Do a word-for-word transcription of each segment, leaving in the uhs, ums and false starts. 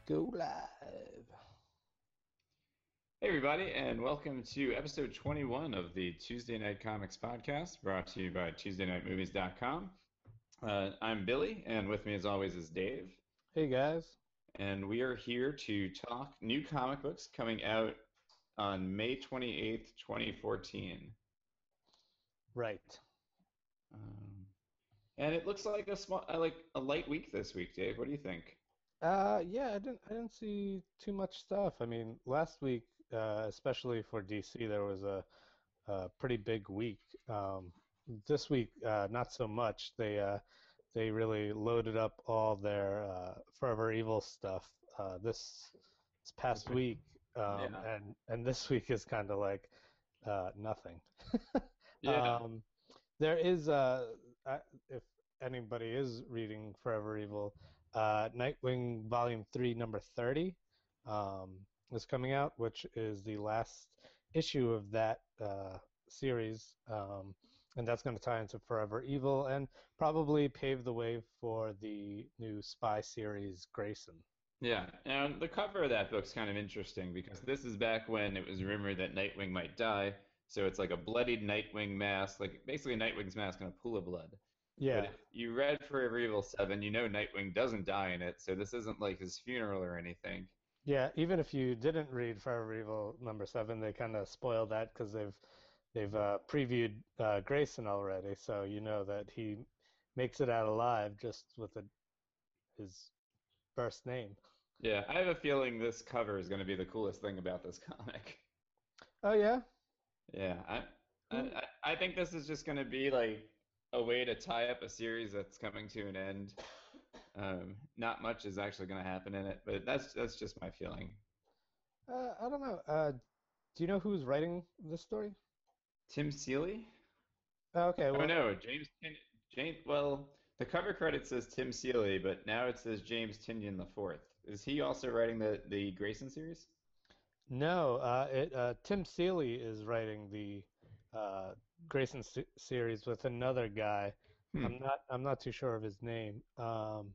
go live. Hey, everybody, and welcome to episode twenty-one of the Tuesday Night Comics podcast brought to you by Tuesday Night Movies dot com. Uh, I'm Billy, and with me, as always, is Dave. Hey guys. And we are here to talk new comic books coming out on May twenty-eighth, twenty fourteen. Right. Um, and it looks like a small, uh, like a light week this week, Dave. What do you think? Uh, yeah, I didn't I didn't see too much stuff. I mean, last week, uh, especially for D C, there was a, a pretty big week. Um, this week, uh, not so much. They uh, they really loaded up all their uh, Forever Evil stuff uh, this this This past week? week, um, Yeah. and and this week is kind of like uh, nothing. Yeah. Um, There is, uh, uh, if anybody is reading Forever Evil, uh, Nightwing Volume three, number thirty, um, is coming out, which is the last issue of that uh, series. Um, and that's going to tie into Forever Evil and probably pave the way for the new spy series, Grayson. Yeah, and the cover of that book's kind of interesting because this is back when it was rumored that Nightwing might die. So it's like a bloodied Nightwing mask, like basically Nightwing's mask in a pool of blood. But Yeah. if you read Forever Evil seven, you know Nightwing doesn't die in it, so this isn't like his funeral or anything. Yeah, even if you didn't read Forever Evil number seven, they kind of spoil that because they've they've uh, previewed uh, Grayson already, so you know that he makes it out alive just with a, his first name. Yeah, I have a feeling this cover is going to be the coolest thing about this comic. Oh yeah, Yeah, I, who? I I think this is just going to be like a way to tie up a series that's coming to an end. Um, not much is actually going to happen in it, but that's that's just my feeling. Uh, I don't know. Uh, do you know who's writing this story? Tim Seeley? Oh, okay, Oh well, no, James Tin James. Well, the cover credit says Tim Seeley, but now it says James Tynion the fourth. Is he also writing the the Grayson series? no. Uh, it uh, Tim Seeley is writing the uh, Grayson se series with another guy. I'm Hmm. not I'm not too sure of his name. Um,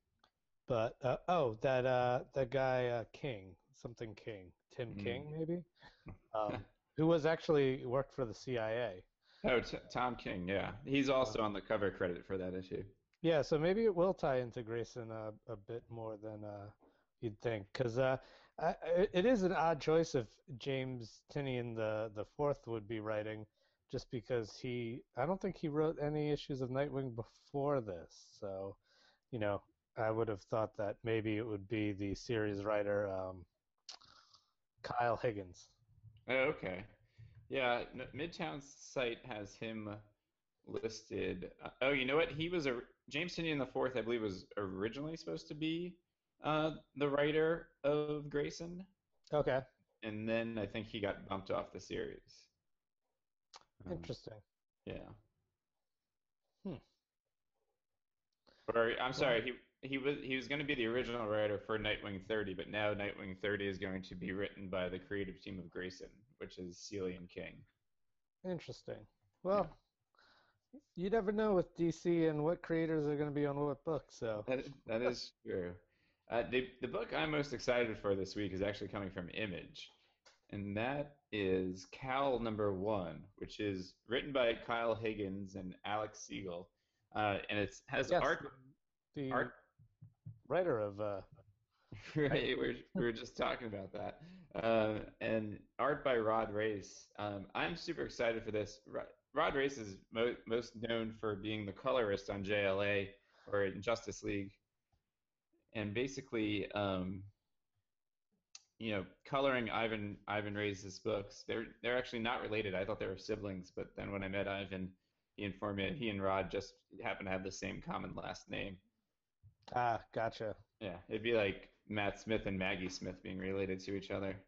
But uh, oh, that uh, that guy uh, King, something King, Tim King Hmm. maybe, um, who was actually worked for the C I A. Oh, T Tom King. Yeah, he's also Uh, on the cover credit for that issue. yeah, so maybe it will tie into Grayson a, a bit more than uh, you'd think, because uh, I, I- it is an odd choice if James Tinian the the fourth would be writing, just because he I don't think he wrote any issues of Nightwing before this, so you know I would have thought that maybe it would be the series writer. Um, Kyle Higgins. Oh, okay. Yeah, N Midtown's site has him listed. Uh, oh, you know what? He was a James Tynion the fourth, I believe, was originally supposed to be uh, the writer of Grayson, Okay, and then I think he got bumped off the series. Um, interesting. yeah. Hmm. Or I'm sorry, Well, he he was he was going to be the original writer for Nightwing thirty, but now Nightwing thirty is going to be written by the creative team of Grayson, which is Seeley and King. interesting. Yeah. Well, you never know with D C and what creators are going to be on what book. So, That that is true. Uh, the the book I'm most excited for this week is actually coming from Image, and that is Cal number one, which is written by Kyle Higgins and Alex Siegel, uh, and it has yes, art the, the art. writer of uh, Right, Nightwing. we're we were just talking about that, um, and art by Rod Race. Um, I'm super excited for this. Rod, Rod Race is mo most known for being the colorist on J L A or in Justice League, and basically. Um, you know, coloring Ivan Ivan Reis's books. They're they're actually not related. I thought they were siblings, but then when I met Ivan, he informed me that he and Rod just happen to have the same common last name. Ah, gotcha. Yeah, it'd be like Matt Smith and Maggie Smith being related to each other.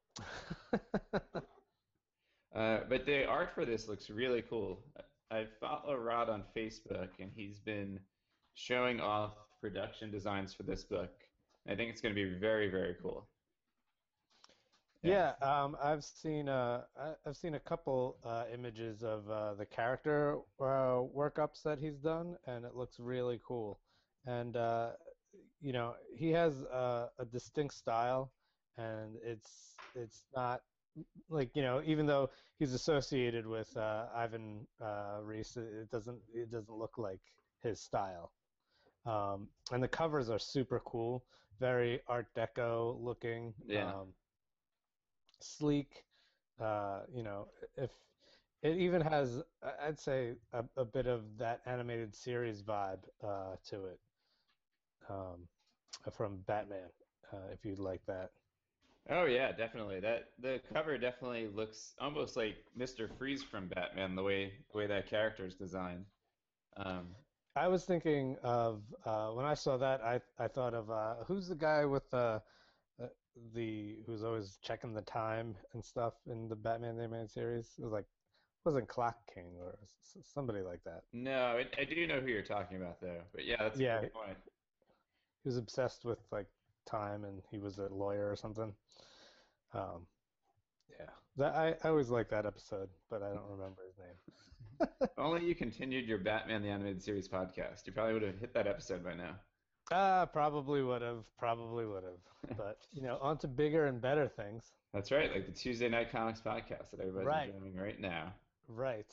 Uh, but the art for this looks really cool. I follow Rod on Facebook, and he's been showing off production designs for this book. I think it's going to be very, very cool. Yeah. Yeah, um, I've seen uh, I- I've seen a couple uh, images of uh, the character uh, workups that he's done, and it looks really cool. And uh, you know, he has a, a distinct style, and it's it's not like, you know, even though he's associated with uh, Ivan uh, Reis, it doesn't it doesn't look like his style. Um, and the covers are super cool, very Art Deco looking, Yeah. um, sleek. Uh, you know, if it even has, I- I'd say, a, a bit of that animated series vibe uh, to it, um, from Batman, uh, if you'd like that. Oh yeah, definitely. That the cover definitely looks almost like mister Freeze from Batman, the way the way that character is designed. Um, I was thinking of uh, when I saw that, I I thought of uh, who's the guy with the uh, the who's always checking the time and stuff in the Batman animated series. It was like wasn't Clock King or s- somebody like that. no, I, I do know who you're talking about though. But yeah, that's a Yeah, great point. he was obsessed with like time, and he was a lawyer or something. Um, yeah, that I, I always like that episode, but I don't remember his name. If only you continued your Batman the Animated Series podcast. You probably would have hit that episode by now. Ah, probably would have, probably would have. But you know, on to bigger and better things. That's right, like the Tuesday Night Comics podcast that everybody's Right, enjoying right now. right.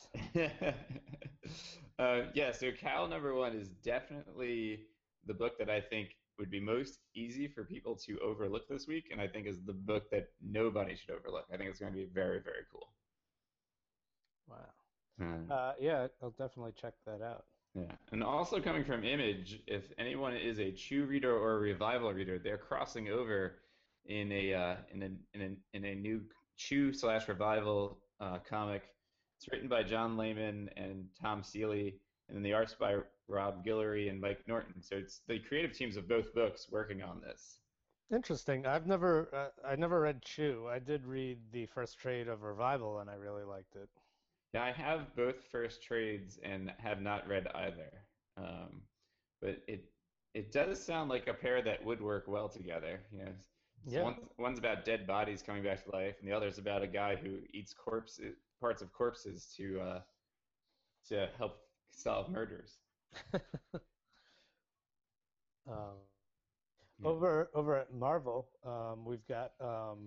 uh, yeah, so Cal number one is definitely the book that I think would be most easy for people to overlook this week, and I think is the book that nobody should overlook. I think it's going to be very, very cool. Wow. Hmm. Uh, yeah, I'll definitely check that out. Yeah, and also coming from Image, if anyone is a Chew reader or a Revival reader, they're crossing over in a uh, in a in a in a new Chew slash Revival uh, comic. It's written by John Layman and Tom Seeley, and then the art's by Rob Guillory and Mike Norton. So it's the creative teams of both books working on this. Interesting. I've never, uh, I never read Chew. I did read the first trade of Revival, and I really liked it. Yeah, I have both first trades and have not read either. Um, but it it does sound like a pair that would work well together. You know, it's Yeah. one one's about dead bodies coming back to life, and the other's about a guy who eats corpses, parts of corpses to uh, to help solve murders. Um, Yeah. over over at Marvel, um, we've got. Um,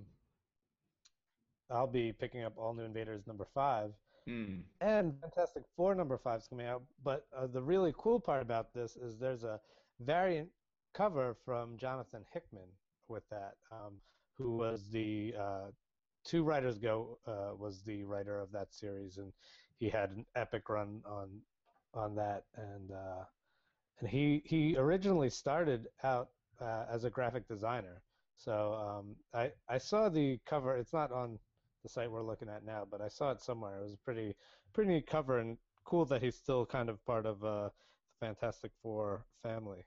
I'll be picking up All New Invaders number five, Hmm. and Fantastic Four number five is coming out. But uh, the really cool part about this is there's a variant cover from Jonathan Hickman with that, um, who was the uh, two writers ago uh, was the writer of that series, and he had an epic run on on that, and uh, and he he originally started out uh, as a graphic designer. So um, I I saw the cover. It's not on the site we're looking at now, but I saw it somewhere. It was a pretty pretty neat cover, and cool that he's still kind of part of uh, the Fantastic Four family.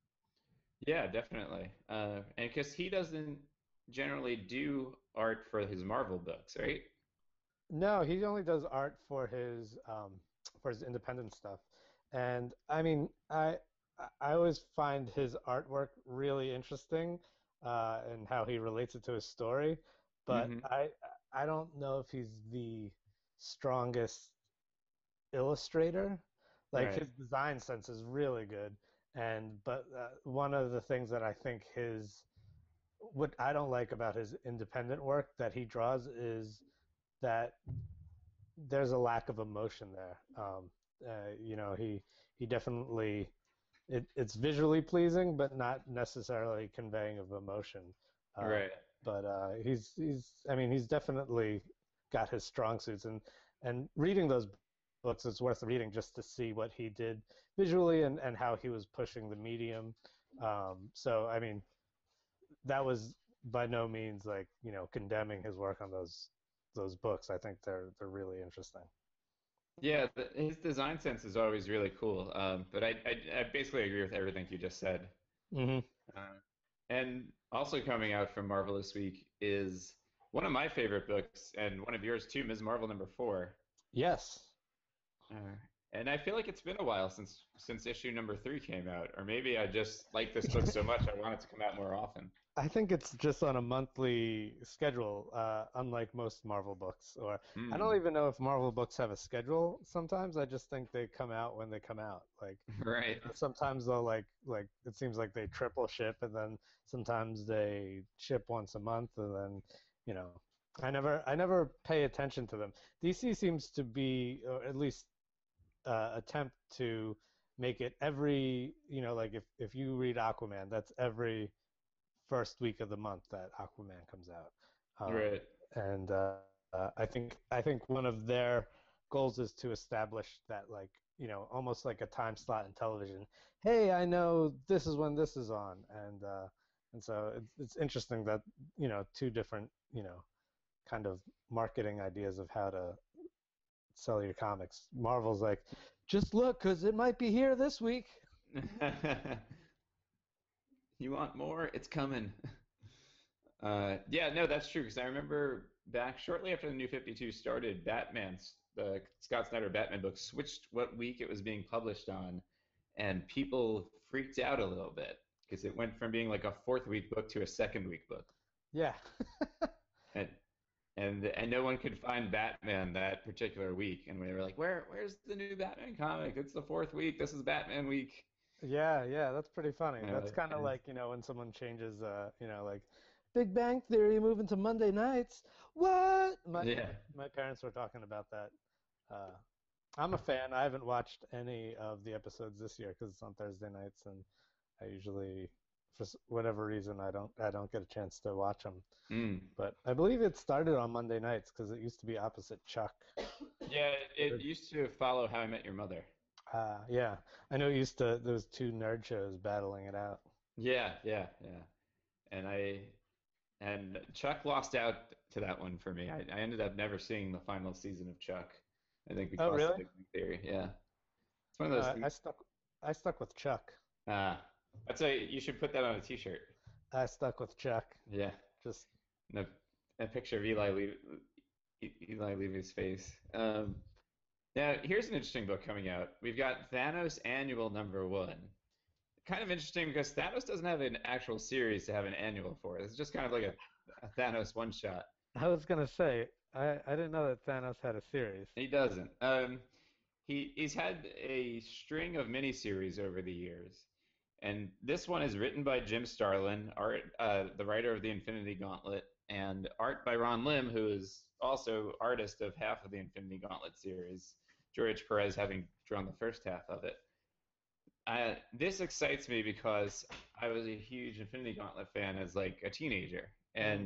Yeah, definitely. Uh, and because he doesn't generally do art for his Marvel books, right? No, he only does art for his um, for his independent stuff, and I mean, I I always find his artwork really interesting, uh, and how he relates it to his story, but Hmm. I I don't know if he's the strongest illustrator. Like Right. his design sense is really good, and but uh, one of the things that I think his what I don't like about his independent work that he draws is that there's a lack of emotion there. Um, uh, you know, he he definitely it, it's visually pleasing, but not necessarily conveying of emotion. Uh, Right. but uh, he's he's I mean he's definitely got his strong suits, and and reading those books is worth reading just to see what he did visually, and and how he was pushing the medium. Um, so I mean that was by no means like, you know, condemning his work on those those books. I think they're they're really interesting. Yeah, the, his design sense is always really cool. Um, but I, I, I basically agree with everything you just said. Hmm. Uh, and also coming out from Marvel this week is one of my favorite books, and one of yours too, Miz Marvel number four. Yes. Uh, and I feel like it's been a while since since issue number three came out, or maybe I just like this book so much I want it to come out more often. I think it's just on a monthly schedule, uh, unlike most Marvel books. Or I don't Hmm. even know if Marvel books have a schedule sometimes. I just think they come out when they come out. Like, you Right. know, sometimes they'll like like it seems like they triple ship, and then sometimes they ship once a month, and then you know, I never I never pay attention to them. D C seems to be, or at least uh, attempt to make it every, you know, like if if you read Aquaman, that's every first week of the month that Aquaman comes out. Um, Right. and uh, uh, I think I think one of their goals is to establish that, like, you know, almost like a time slot in television. Hey, I know this is when this is on, and uh, and so it's it's interesting that, you know, two different, you know, kind of marketing ideas of how to sell your comics. Marvel's like, just look, because it might be here this week. You want more? It's coming. Uh, yeah, no, that's true. Because I remember back shortly after the New fifty-two started, Batman's the Scott Snyder Batman book switched what week it was being published on, and people freaked out a little bit because it went from being like a fourth week book to a second week book, Yeah. and and and no one could find Batman that particular week, and we were like, where where's the new Batman comic? It's the fourth week. This is Batman week. Yeah, yeah, that's pretty funny. You know, That's kind of and like, you know, when someone changes, uh, you know, like Big Bang Theory moving to Monday nights. What? My yeah. my parents were talking about that. Uh, I'm a fan. I haven't watched any of the episodes this year because it's on Thursday nights, and I usually, for s- whatever reason, I don't I don't get a chance to watch them. Mm. But I believe it started on Monday nights because it used to be opposite Chuck. Yeah, it used to follow How I Met Your Mother. Uh, yeah, I know it used to. Those two nerd shows battling it out. Yeah, yeah, yeah. And I and Chuck lost out to that one for me. I, I ended up never seeing the final season of Chuck. I think Oh, because of really? Big Bang Theory. Yeah, it's one of those Uh, things. I stuck I stuck with Chuck. Ah, I'd say you should put that on a T-shirt. I stuck with Chuck. Yeah, Just and a, a picture of Eli Le Eli Levy's face. Um, now here's an interesting book coming out. We've got Thanos Annual Number One. Kind of interesting because Thanos doesn't have an actual series to have an annual for. It's just kind of like a, a Thanos one shot. I was gonna say I I didn't know that Thanos had a series. He doesn't. Um, he he's had a string of miniseries over the years, and this one is written by Jim Starlin, art uh, the writer of the Infinity Gauntlet, and art by Ron Lim, who is also artist of half of the Infinity Gauntlet series. George Perez having drawn the first half of it. I, this excites me because I was a huge Infinity Gauntlet fan as like a teenager, Mm. and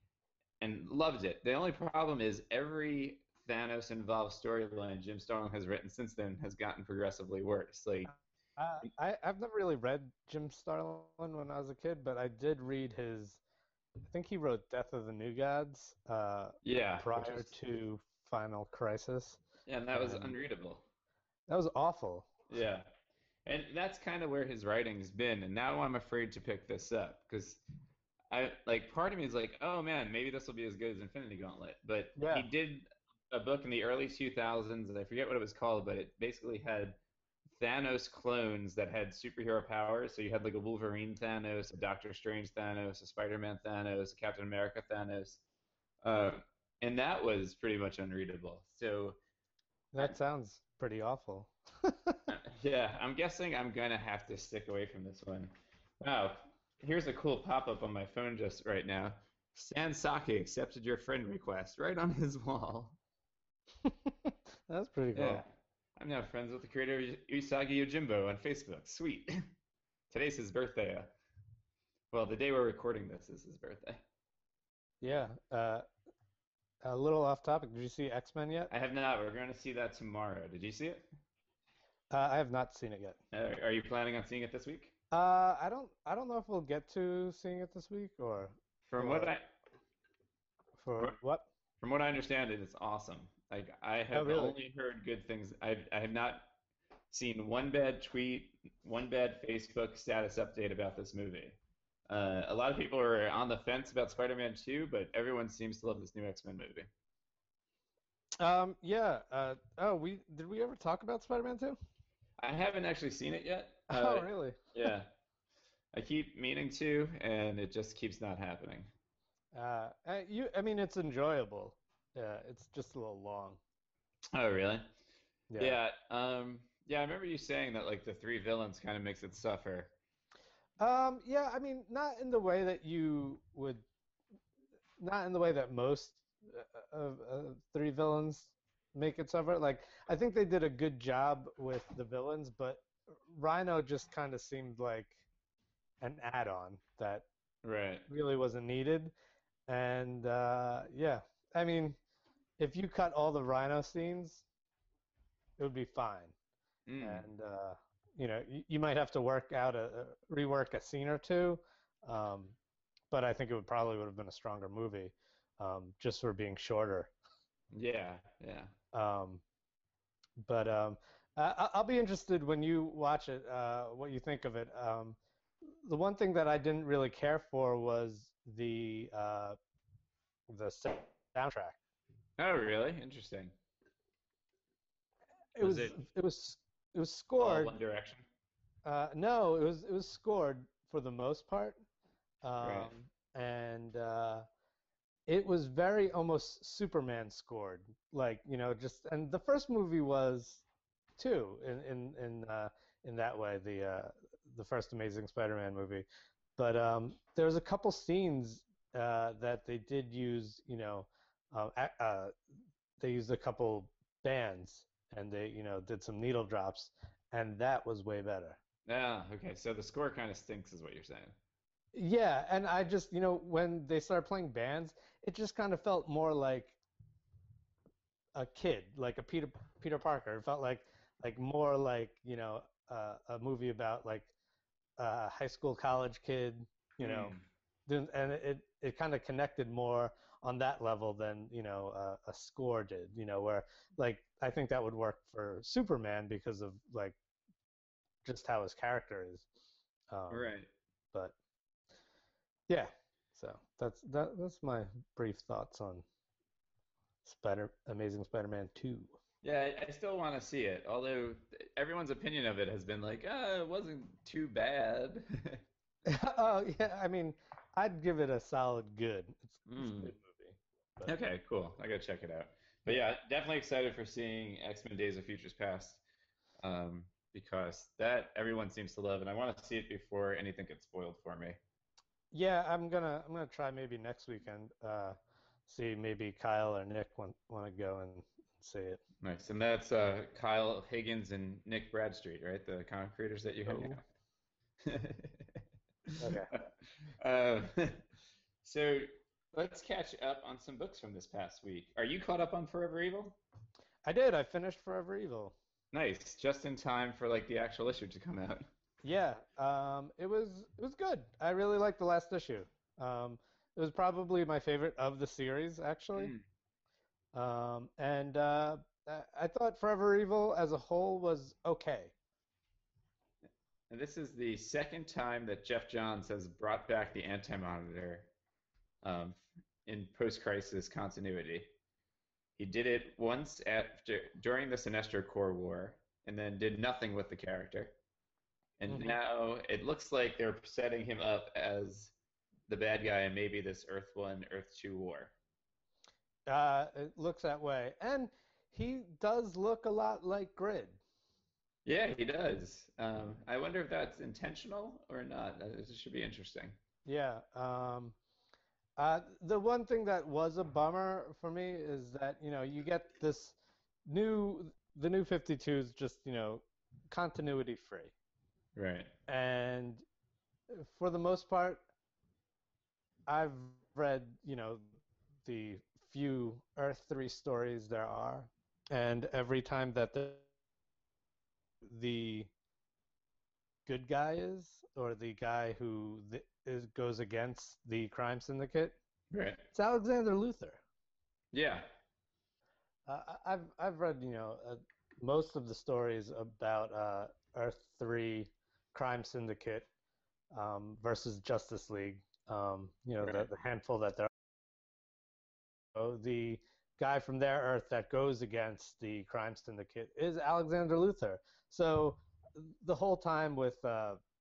and loved it. The only problem is every Thanos involved storyline Jim Starlin has written since then has gotten progressively worse. Like, Uh, I I've never really read Jim Starlin when I was a kid, but I did read his. I think he wrote Death of the New Gods uh, yeah, which prior was to Final Crisis, yeah, and that was and unreadable. that was awful. Yeah, and that's kind of where his writing's been. And now I'm afraid to pick this up because I like part of me is like, oh man, maybe this will be as good as Infinity Gauntlet. But Yeah. he did a book in the early two thousands, and I forget what it was called, but it basically had Thanos clones that had superhero powers. So you had like a Wolverine Thanos, a Doctor Strange Thanos, a Spider-Man Thanos, a Captain America Thanos, uh, and that was pretty much unreadable. So I, That sounds pretty awful. yeah, I'm guessing I'm gonna have to stick away from this one. Wow, here's a cool pop-up on my phone just right now. Stan Sake accepted your friend request right on his wall. That's pretty Yeah, cool. I'm now friends with the creator of Usagi Yojimbo on Facebook. Sweet. Today's his birthday. Uh, well, the day we're recording this is his birthday. Yeah. Uh, a little off topic. Did you see X-Men yet? I have not. We're going to see that tomorrow. Did you see it? Uh, I have not seen it yet. Uh, are you planning on seeing it this week? Uh, I don't I don't know if we'll get to seeing it this week or From what or I for what? from what I understand, it is awesome. Like I Oh, have really? only heard good things. I I have not seen one bad tweet, one bad Facebook status update about this movie. Uh, a lot of people are on the fence about Spider-Man two, but everyone seems to love this new X-Men movie. Um, yeah. Uh, oh, we did we ever talk about Spider-Man two? I haven't actually seen it yet. Oh, Uh, really? yeah, I keep meaning to, and it just keeps not happening. Uh, uh, you, I mean, it's enjoyable. Yeah, it's just a little long. Oh, really? Yeah. Yeah. Um, yeah, I remember you saying that like the three villains kind of makes it suffer. Um, yeah, I mean, not in the way that you would, not in the way that most uh, of uh, three villains make it suffer. Like, I think they did a good job with the villains, but Rhino just kind of seemed like an add-on that Right. really wasn't needed. And uh, yeah, I mean, if you cut all the Rhino scenes, it would be fine. Mm. And uh, you know, you, you might have to work out a, a rework a scene or two, um, but I think it would probably would have been a stronger movie, um, just for being shorter. Yeah. Yeah. Um, but um, I, I'll be interested when you watch it, uh, what you think of it. Um, the one thing that I didn't really care for was the uh, the soundtrack. Oh, really? Interesting. It Was was it it was it was all scored. One Direction? Uh, no, it was it was scored for the most part, Right. um, and uh, it was very almost Superman scored. Like you know, just and the first movie was too in in in uh, in that way. The uh, the first Amazing Spider-Man movie, but um, there was a couple scenes uh, that they did use. You know, uh, uh, they used a couple bands and they you know did some needle drops, and that was way better. Ah, okay. So the score kind of stinks, is what you're saying. Yeah, and I just, you know, when they started playing bands, it just kind of felt more like a kid, like a Peter Peter Parker. It felt like like more like, you know, uh, a movie about like a high school college kid, you know, Hmm. and it it kind of connected more on that level than, you know, uh, a score did, you know, where like I think that would work for Superman because of like just how his character is. Um, Right. but yeah, so that's that, that's my brief thoughts on Spider Amazing Spider-Man two. Yeah, I, I still want to see it, although everyone's opinion of it has been like, ah, it wasn't too bad. Oh yeah, I mean, I'd give it a solid good. It's it's a Hmm. good movie, but Okay, cool. I gotta check it out. But yeah, yeah, definitely excited for seeing X-Men Days of Futures Past, um, because that everyone seems to love, and I want to see it before anything gets spoiled for me. yeah, I'm gonna I'm gonna try maybe next weekend. Uh, see maybe Kyle or Nick want want to go and see it. Nice. And that's uh, Kyle Higgins and Nick Bradstreet, right? The comic creators that you hang Oh, out. okay. Uh, so let's catch up on some books from this past week. Are you caught up on Forever Evil? I did. I finished Forever Evil. Nice, just in time for like the actual issue to come out. Yeah, um, it was it was good. I really liked the last issue. Um, it was probably my favorite of the series, actually. Mm. Um, and uh, I, I thought Forever Evil as a whole was okay. And this is the second time that Jeff Johns has brought back the Anti-Monitor um, in post-crisis continuity. He did it once after during the Sinestro Corps War, and then did nothing with the character. And Hmm. now it looks like they're setting him up as the bad guy in maybe this Earth One, Earth Two war. Uh, it looks that way, and he does look a lot like Grid. Yeah, he does. Um, I wonder if that's intentional or not. This should be interesting. Yeah. Um, uh, the one thing that was a bummer for me is that you know you get this new the new fifty-twos just you know continuity free, Right. and for the most part, I've read you know the few Earth three stories there are, and every time that the the good guy is, or the guy who th- is, goes against the crime syndicate, Right. it's Alexander Luthor. Yeah. Uh, I've I've read you know uh, most of the stories about uh, Earth three crime syndicate um, versus Justice League. Um, you know the, Right. the handful that there are. The guy from their Earth that goes against the crime syndicate is Alexander Luthor. So the whole time with uh,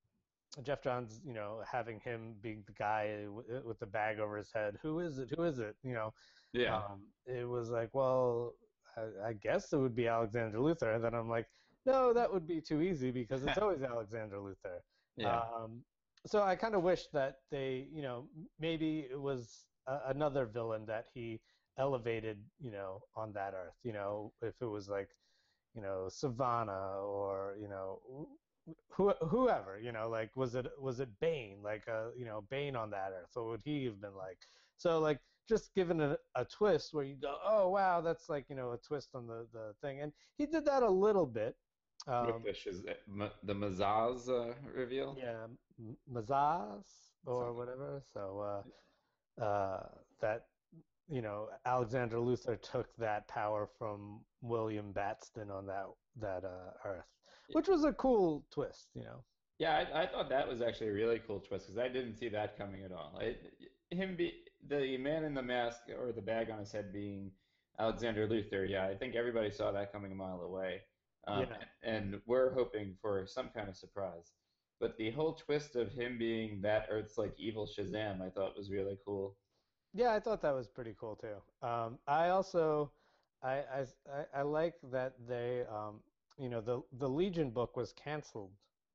Jeff Johns, you know, having him being the guy w- with the bag over his head. Who is it? Who is it? You know, Yeah. um, it was like, well, I, I guess it would be Alexander Luthor. And then I'm like, no, that would be too easy because it's always Alexander Luthor. Yeah. Um, so I kind of wish that they, you know, maybe it was a, another villain that he elevated, you know, on that Earth. You know, if it was like, you know, Savannah or you know, who, whoever, you know, like was it was it Bane, like uh, you know, Bane on that Earth? What would he have been like? So like just given a, a twist where you go, oh wow, that's like you know a twist on the the thing, and he did that a little bit. With Um, the Shaz M the Mazaz uh, reveal, yeah, Mazaz or something. whatever. So uh, uh, that you know Alexander Luthor took that power from William Batston on that that uh, Earth, which was a cool twist, you know. Yeah, I, I thought that was actually a really cool twist because I didn't see that coming at all. I, him be the man in the mask or the bag on his head being Alexander Luthor. Yeah, I think everybody saw that coming a mile away, um, Yeah, and we're hoping for some kind of surprise. But the whole twist of him being that Earth's like evil Shazam, I thought was really cool. yeah, I thought that was pretty cool too. Um, I also, I, I, I, I like that they, um, you know, the the Legion book was canceled,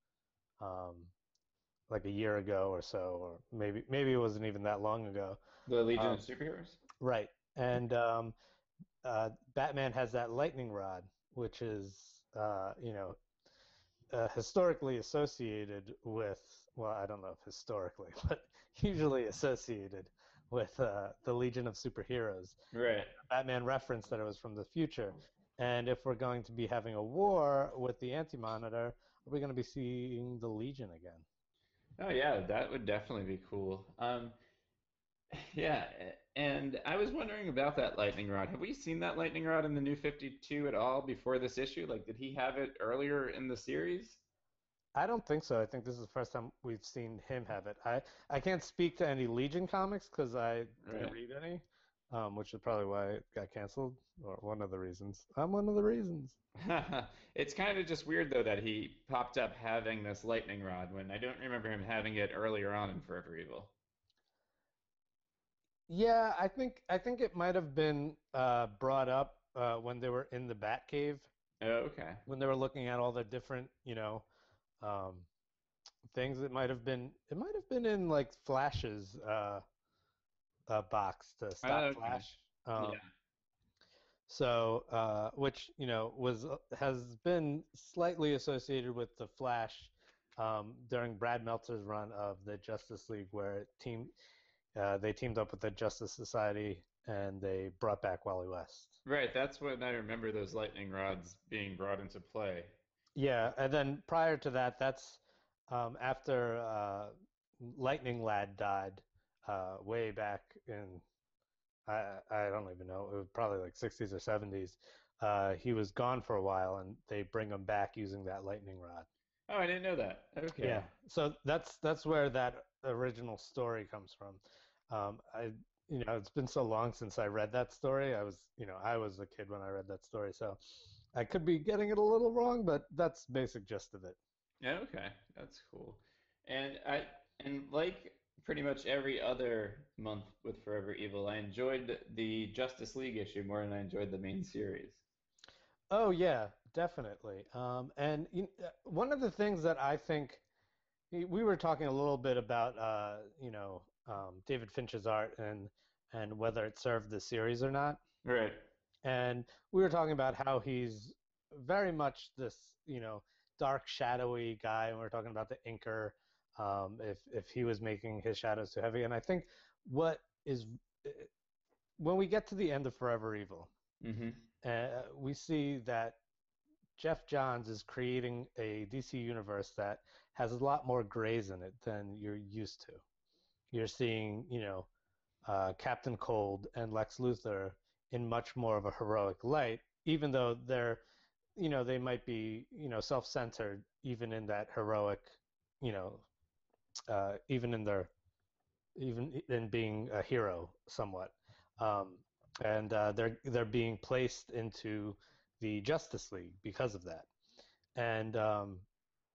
um, like a year ago or so, or maybe maybe it wasn't even that long ago. The Legion Um, of Superheroes. right, and um, uh, Batman has that lightning rod, which is, uh, you know, uh, historically associated with, well, I don't know if historically, but usually associated with uh, the Legion of Superheroes. Right. Batman referenced that it was from the future. And if we're going to be having a war with the Anti-Monitor, are we going to be seeing the Legion again? Oh yeah, that would definitely be cool. Um, Yeah, and I was wondering about that lightning rod. Have we seen that lightning rod in the New fifty-two at all before this issue? Like, did he have it earlier in the series? I don't think so. I think this is the first time we've seen him have it. I, I can't speak to any Legion comics because I didn't Right. read any, um, which is probably why it got canceled, or one of the reasons. I'm one of the reasons. It's kind of just weird though that he popped up having this lightning rod when I don't remember him having it earlier on in Forever Evil. Yeah, I think I think it might have been uh, brought up uh, when they were in the Batcave, Oh, okay. when they were looking at all the different, you know, um, things. It might have been it might have been in like Flash's uh, uh, box to Oh, stop okay. Flash. Um, Yeah. so uh, which you know was uh, has been slightly associated with the Flash um, during Brad Meltzer's run of the Justice League, where team uh, they teamed up with the Justice Society and they brought back Wally West. Right, that's when I remember those lightning rods being brought into play. Yeah, and then prior to that, that's um, after uh, Lightning Lad died uh, way back in I I don't even know. It was probably like sixties or seventies. Uh, he was gone for a while, and they bring him back using that lightning rod. Oh, I didn't know that. Okay. Yeah, so that's that's where that original story comes from. Um, I you know it's been so long since I read that story. I was you know I was a kid when I read that story, so I could be getting it a little wrong, but that's basic gist of it. Yeah, okay, that's cool. And I and like pretty much every other month with Forever Evil, I enjoyed the Justice League issue more than I enjoyed the main series. Oh yeah, definitely. Um, and you, uh, one of the things that I think we were talking a little bit about, uh, you know, um, David Finch's art and and whether it served the series or not. Right. And we were talking about how he's very much this, you know, dark, shadowy guy. And we were talking about the inker, um, if if he was making his shadows too heavy. And I think what is when we get to the end of Forever Evil, Mm-hmm. uh, we see that Jeff Johns is creating a D C universe that has a lot more grays in it than you're used to. You're seeing, you know, uh, Captain Cold and Lex Luthor in much more of a heroic light, even though they're, you know, they might be, you know, self-centered, even in that heroic, you know, uh, even in their, even in being a hero somewhat. Um, and uh, they're they're being placed into the Justice League because of that. And um,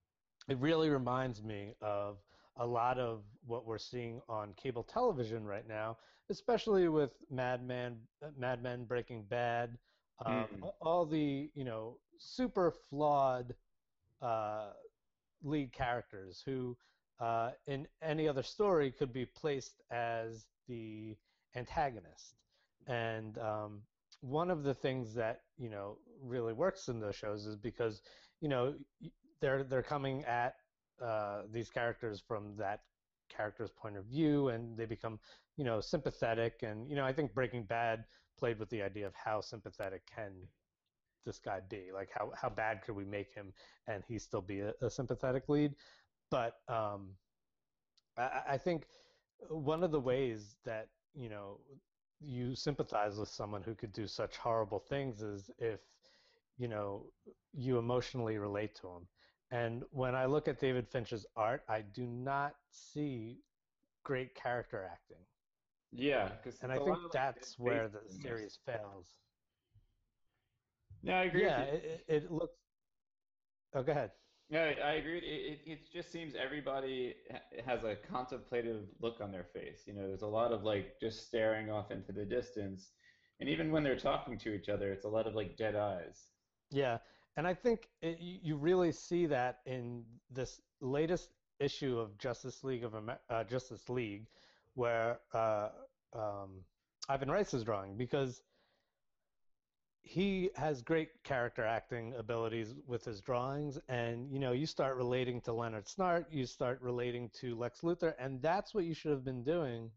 it really reminds me of a lot of what we're seeing on cable television right now, especially with Mad Men, Mad Men, Breaking Bad, um, Mm. all the you know super flawed uh, lead characters who, uh, in any other story, could be placed as the antagonist. And um, one of the things that you know really works in those shows is because you know they're they're coming at uh, these characters from that character's point of view, and they become you know sympathetic. And you know I think Breaking Bad played with the idea of how sympathetic can this guy be? Like how how bad could we make him and he still be a, a sympathetic lead? But um, I, I think one of the ways that you know you sympathize with someone who could do such horrible things is if you know you emotionally relate to him. And when I look at David Finch's art, I do not see great character acting. Yeah, because And it's I a lot think of like dead that's where faces the almost. series fails. No, I agree with Yeah, you. it, it, it looks. Oh, go ahead. No, I agree. It, it, it just seems everybody ha- has a contemplative look on their face. You know, there's a lot of like just staring off into the distance. And even when they're talking to each other, it's a lot of like dead eyes. Yeah, and I think it, you you really see that in this latest issue of Justice League of Amer uh, Justice League, where uh, um, Ivan Reis is drawing because he has great character acting abilities with his drawings, and you know you start relating to Leonard Snart, you start relating to Lex Luthor, and that's what you should have been doing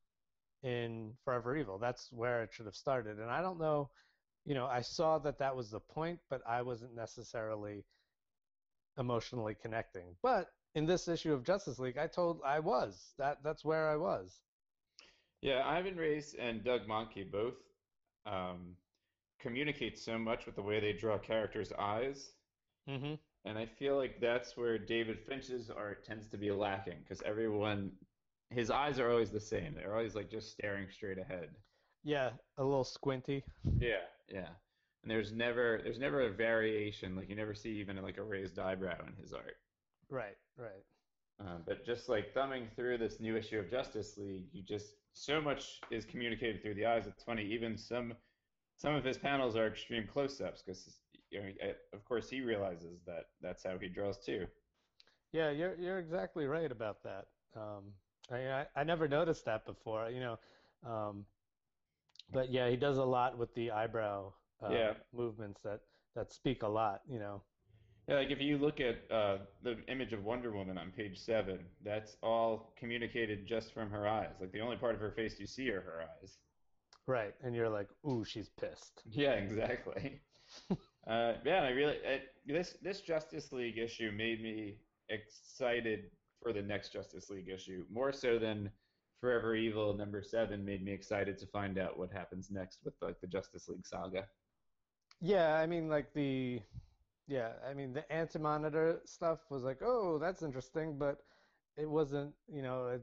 in Forever Evil. That's where it should have started, and I don't know. You know, I saw that that was the point, but I wasn't necessarily emotionally connecting. But in this issue of Justice League, I told I was that that's where I was. Yeah, Ivan Reis and Doug Mahnke both um, communicate so much with the way they draw characters' eyes. Hmm. And I feel like that's where David Finch's art tends to be lacking because everyone, his eyes are always the same. They're always like just staring straight ahead. Yeah, a little squinty. Yeah, yeah. And there's never there's never a variation. Like you never see even like a raised eyebrow in his art. Right, right. Um, but just like thumbing through this new issue of Justice League, you just so much is communicated through the eyes. It's funny. Even some some of his panels are extreme close-ups because you know, of course he realizes that that's how he draws too. Yeah, you're you're exactly right about that. Um, I, I I never noticed that before, you know. Um, but yeah, he does a lot with the eyebrow uh, Yeah. movements that that speak a lot, you know. Yeah, like if you look at uh, the image of Wonder Woman on page seven, that's all communicated just from her eyes. Like the only part of her face you see are her eyes. Right, and you're like, ooh, she's pissed. Yeah, exactly. Uh, yeah, I really it, this this Justice League issue made me excited for the next Justice League issue, more so than Forever Evil number seven made me excited to find out what happens next with like the Justice League saga. Yeah, I mean, like the yeah, I mean the anti-monitor stuff was like, oh, that's interesting, but it wasn't, you know, it,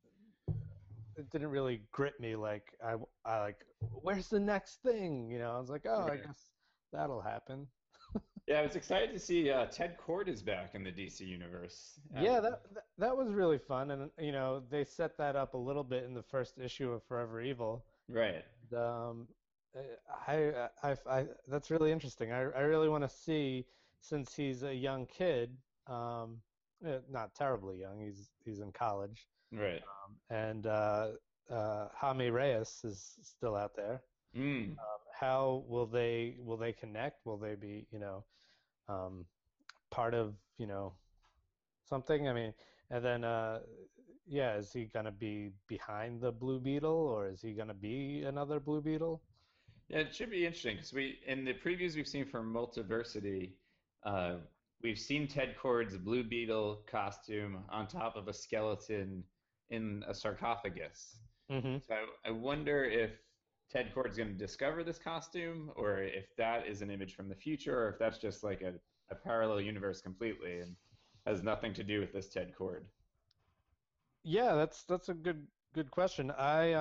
it didn't really grip me like I, I like, where's the next thing? You know, I was like, oh, I Right. guess that'll happen. Yeah, I was excited to see uh, Ted Kord is back in the D C universe. Um, Yeah, that, that that was really fun, and you know, they set that up a little bit in the first issue of Forever Evil. right. Um, I, I, I, that's really interesting. I, I really want to see, since he's a young kid, um, eh, not terribly young. He's he's in college, Right. and uh, uh, Jaime Reyes is still out there. Mm. How will they will they connect? Will they be, you know, um, part of, you know, something? I mean, and then uh, yeah, is he gonna be behind the Blue Beetle, or is he gonna be another Blue Beetle? Yeah, it should be interesting because we in the previews we've seen for Multiversity, uh, we've seen Ted Kord's Blue Beetle costume on top of a skeleton in a sarcophagus. Hmm. So I, I wonder if Ted Kord's going to discover this costume, or if that is an image from the future, or if that's just like a, a parallel universe completely and has nothing to do with this Ted Kord. Yeah, that's that's a good good question. I um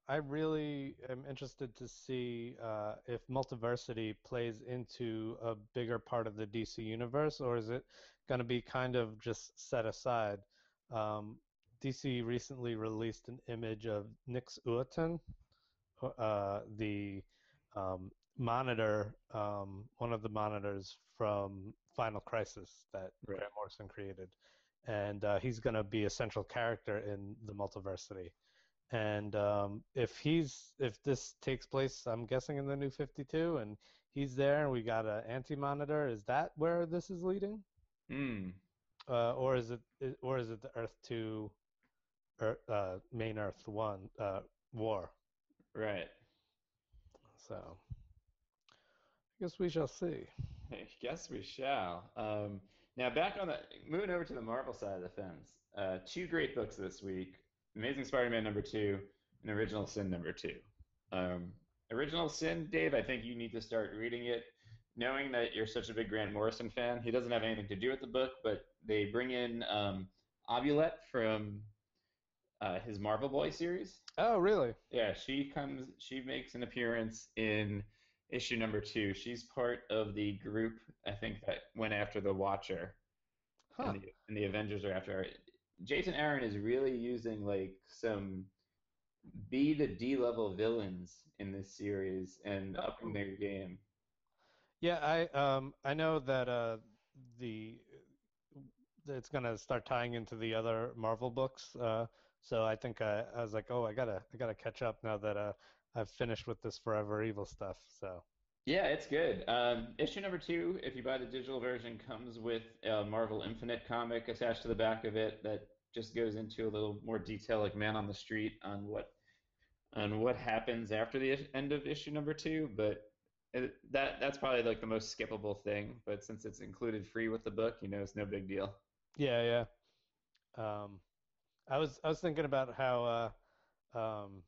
I really am interested to see uh, if multiversity plays into a bigger part of the D C universe, or is it going to be kind of just set aside? Um, D C recently released an image of Nyx Uotan, uh, the um, monitor, um, one of the monitors from Final Crisis that Right. Grant Morrison created, and uh, he's going to be a central character in the multiversity. And um, if he's if this takes place, I'm guessing in the New fifty-two, and he's there, and we got an anti-monitor. Is that where this is leading, Hmm. uh, or is it or is it the Earth Two, Earth, uh, main Earth One uh, war? Right. So I guess we shall see. I guess we shall. Um, now back on the moving over to the Marvel side of the fence. Uh, two great books this week: Amazing Spider-Man number two and Original Sin number two. Um, Original Sin, Dave, I think you need to start reading it, knowing that you're such a big Grant Morrison fan. He doesn't have anything to do with the book, but they bring in um, Ovulette from uh, his Marvel Boy series. Oh, really? Yeah, she comes, she makes an appearance in issue number two. She's part of the group, I think, that went after the Watcher, and Huh. the and the Avengers are after her. Jason Aaron is really using like some B to D level villains in this series and Oh, upping cool. their game. Yeah, I um I know that uh the it's gonna start tying into the other Marvel books. Uh, so I think I, I was like, oh, I gotta I gotta catch up now that uh I've finished with this Forever Evil stuff. So Yeah, it's good. Um, issue number two, if you buy the digital version, comes with a Marvel Infinite comic attached to the back of it that just goes into a little more detail, like Man on the Street, on what on what happens after the end of issue number two. But it, that that's probably like the most skippable thing. But since it's included free with the book, you know, it's no big deal. yeah, yeah. Um, I was I was thinking about how uh um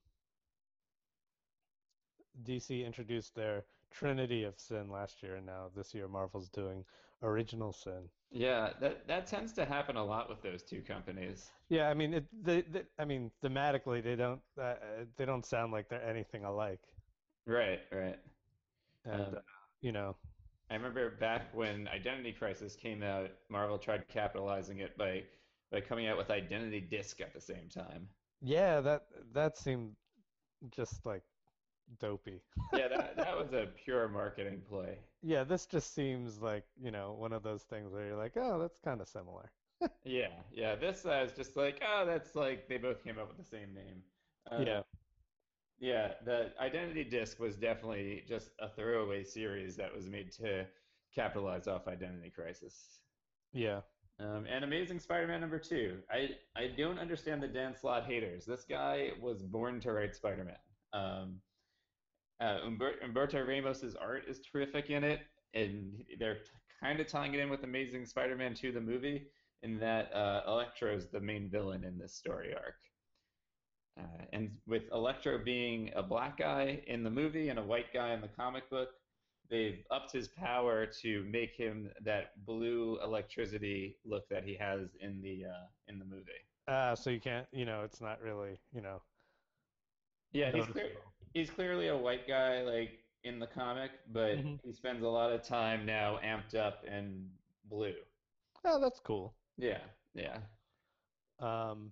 D C introduced their Trinity of Sin last year, and now this year Marvel's doing Original Sin. Yeah, that that tends to happen a lot with those two companies. Yeah, I mean, it, they, they, I mean, thematically, they don't, uh, uh, they don't sound like they're anything alike. Right, right. And, Um, uh, you know, I remember back when Identity Crisis came out, Marvel tried capitalizing it by by coming out with Identity Disc at the same time. yeah, that that seemed just like dopey. Yeah, that that was a pure marketing play. Yeah, this just seems like, you know, one of those things where you're like, oh, that's kind of similar. Yeah, yeah. This uh, is just like, oh, that's like they both came up with the same name. Uh, Yeah, yeah, the Identity Disc was definitely just a throwaway series that was made to capitalize off Identity Crisis. yeah. Um, and Amazing Spider-Man number two. I I don't understand the Dan Slott haters. This guy was born to write Spider-Man. Um, uh, Umber- Umberto Ramos's art is terrific in it, and they're kind of tying it in with Amazing Spider-Man two, the movie, in that uh, Electro is the main villain in this story arc. Uh, and with Electro being a black guy in the movie and a white guy in the comic book, they've upped his power to make him that blue electricity look that he has in the uh, in the movie. Uh, so you can't, you know, it's not really, you know, Yeah, he's clear. noticeable. He's clearly a white guy, like in the comic, but Hmm. he spends a lot of time now amped up and blue. Oh, that's cool. Yeah, yeah. Um,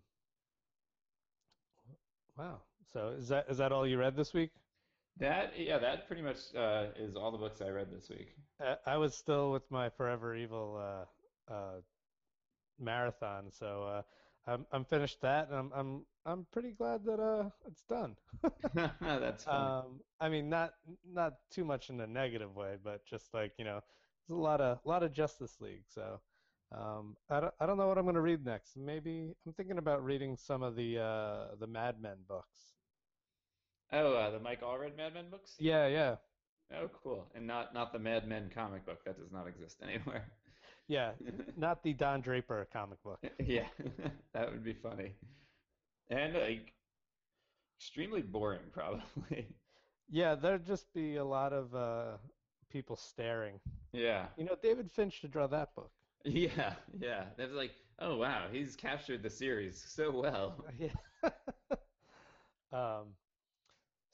wow. So is that is that all you read this week? That yeah, that pretty much uh, is all the books I read this week. Uh, I was still with my Forever Evil uh, uh, marathon, so uh, I'm I'm finished that, and I'm I'm I'm pretty glad that uh it's done. That's funny. Um, I mean, not not too much in a negative way, but just like, you know, there's a lot of a lot of Justice League. So um, I don't I don't know what I'm gonna read next. Maybe I'm thinking about reading some of the uh the Mad Men books. Oh, uh, the Mike Allred Mad Men books? Yeah, yeah, Oh, cool. And not not the Mad Men comic book that does not exist anymore. yeah. Not the Don Draper comic book. Yeah, that would be funny. And like extremely boring, probably. Yeah, there'd just be a lot of uh people staring. Yeah. You know, David Finch should draw that book. Yeah, yeah. That's like, oh wow, he's captured the series so well. Yeah. Um,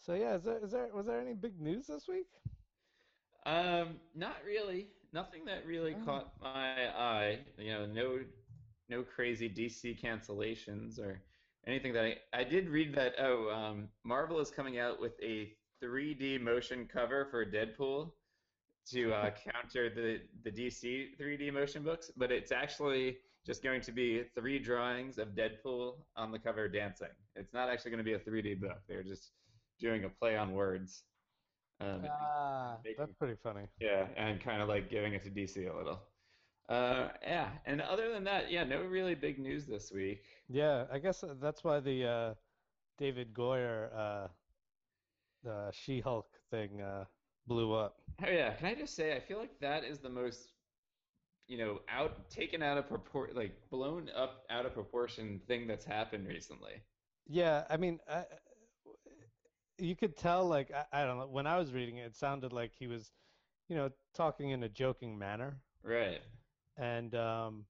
So yeah, is there is there was there any big news this week? Um, not really. Nothing that really Oh. caught my eye. You know, no no crazy D C cancellations or anything that I I did read that oh, um, Marvel is coming out with a three D motion cover for Deadpool to uh, counter the the D C three D motion books, but it's actually just going to be three drawings of Deadpool on the cover dancing. It's not actually going to be a three D book. They're just doing a play on words, um, and Ah, that's making pretty funny. yeah, and kind of like giving it to D C a little. Uh, yeah, and other than that, yeah, no really big news this week. Yeah, I guess uh, that's why the uh, David Goyer uh, the She-Hulk thing uh, blew up. Oh yeah, can I just say I feel like that is the most you know out taken out of propor like blown up out of proportion thing that's happened recently. Yeah, I mean, I, you could tell, like, I, I don't know, when I was reading it, it sounded like he was, you know, talking in a joking manner. Right. And um,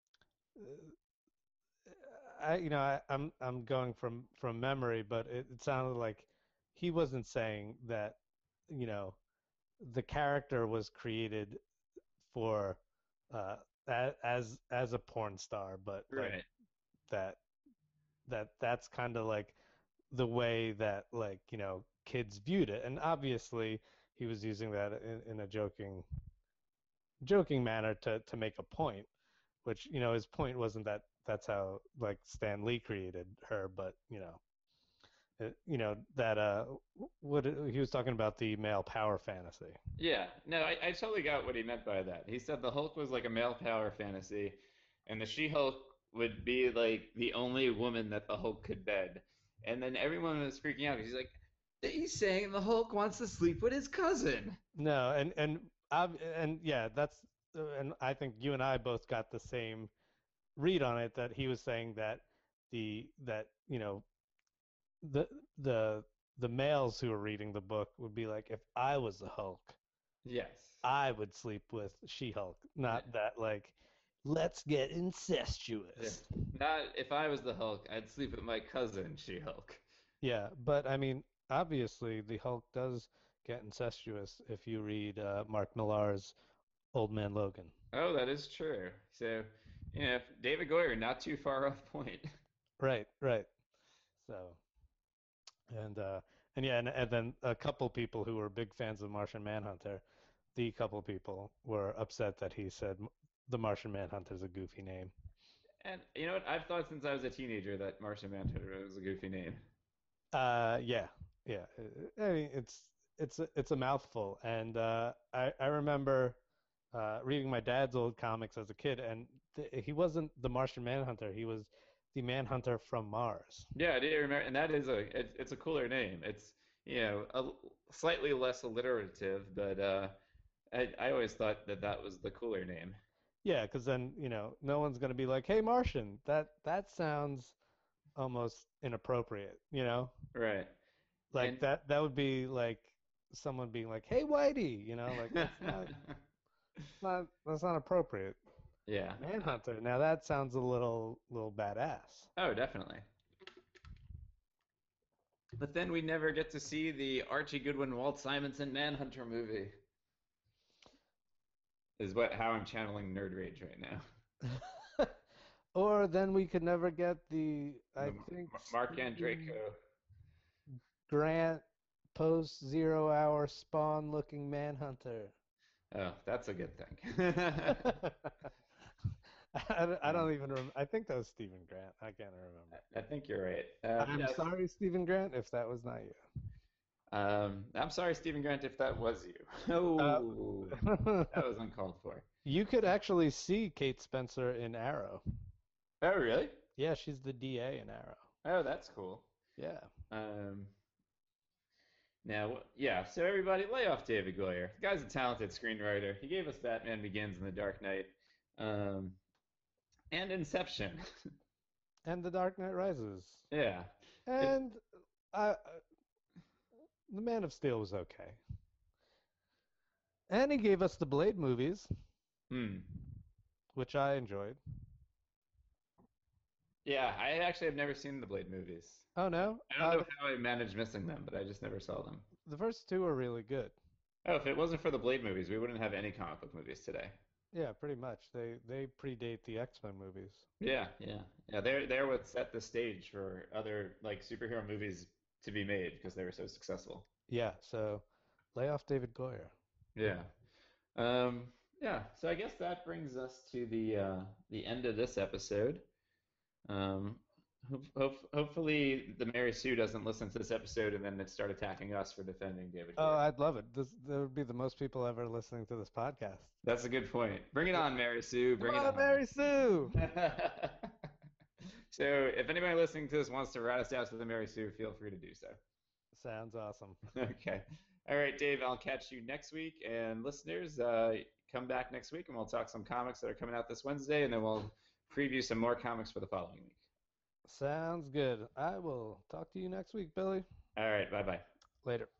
I, you know, I, I'm I'm going from from memory, but it, it sounded like he wasn't saying that, you know, the character was created for uh, a- as as a porn star, but like Right. that that that's kind of like the way that like you know kids viewed it, and obviously he was using that in, in a joking joking manner to to make a point, which you know his point wasn't that that's how like Stan Lee created her, but you know it, you know that uh what he was talking about the male power fantasy. Yeah. No, I, I totally got what he meant by that. He said the Hulk was like a male power fantasy, and the She-Hulk would be like the only woman that the Hulk could bed. And then everyone was freaking out. He's like, he's saying the Hulk wants to sleep with his cousin. No, and and ob- and yeah, that's uh, and I think you and I both got the same read on it that he was saying that the that you know the the the males who are reading the book would be like, if I was the Hulk, Yes. I would sleep with She-Hulk, Yeah. not that like let's get Yeah. incestuous. Not if I was the Hulk, I'd sleep with my cousin, She-Hulk. Yeah, but I mean, obviously the Hulk does get incestuous if you read uh, Mark Millar's Old Man Logan. Oh, that is true. So, you know, David Goyer, not too far off point. Right, right. So, and uh, and yeah, and, and then a couple people who were big fans of Martian Manhunter, the couple people were upset that he said the Martian Manhunter is a goofy name. And you know what? I've thought since I was a teenager that Martian Manhunter was a goofy name. Uh, yeah, yeah. I mean, it's it's a, it's a mouthful, and uh, I I remember uh, reading my dad's old comics as a kid, and th he wasn't the Martian Manhunter. He was the Manhunter from Mars. Yeah, I did remember, and that is a it, it's a cooler name. It's you know a l- slightly less alliterative, but uh, I I always thought that that was the cooler name. Yeah, because then you know no one's gonna be like, "Hey, Martian." That that sounds almost inappropriate. You know, Right. like And that that would be like someone being like, "Hey, Whitey." You know, like that's not not that's not appropriate. yeah. Uh, Manhunter. Now that sounds a little little badass. oh, definitely. But then we never get to see the Archie Goodwin Walt Simonson Manhunter movie. Is what how I'm channeling nerd rage right now. Or then we could never get the, The I think, Mark Stephen Andreyko. Grant post zero hour spawn looking Manhunter. Oh, that's a good thing. I, don't- I Um, don't even remember. I think that was Stephen Grant. I can't remember. I think you're right. Uh, I'm yes. sorry, Stephen Grant, if that was not Um, I'm sorry, Stephen Grant, if that was you. you. Oh, Uh, that was uncalled for. you could actually see Kate Spencer in Arrow. Oh, really? Yeah, she's the D A in Arrow. Oh, that's cool. Yeah. Um, now, yeah, so everybody lay off David Goyer. The guy's a talented screenwriter. He gave us Batman Begins and The Dark Knight, um, and Inception. And The Dark Knight Rises. Yeah. It, And uh, The Man of Steel was okay. And he gave us the Blade movies, hmm. which I enjoyed. Yeah, I actually have never seen the Blade movies. Oh no, I don't uh, know the, how I managed missing them, but I just never saw them. the first two are really good. Oh, if it wasn't for the Blade movies, we wouldn't have any comic book movies today. Yeah, pretty much. They they predate the X-Men movies. Yeah, yeah, yeah. They're they're what set the stage for other like superhero movies to be made because they were so successful. Yeah, so lay off David Goyer. Yeah. Um, yeah. So I guess that brings us to the uh, the end of this episode. Um, hope, hope, hopefully the Mary Sue doesn't listen to this episode and then start attacking us for defending David Oh, Goyer. I'd love it. This there would be the most people ever listening to this podcast. That's a good point. Bring it Yeah. on, Mary Sue. Come Bring it on, on. Mary Sue! So if anybody listening to this wants to rat us out to the Mary Sue, feel free to do so. Sounds awesome. Okay. All right, Dave, I'll catch you next week. And listeners, uh, come back next week and we'll talk some comics that are coming out this Wednesday, and then we'll preview some more comics for the following week. Sounds good. I will talk to you next week, Billy. All right, bye bye. Later.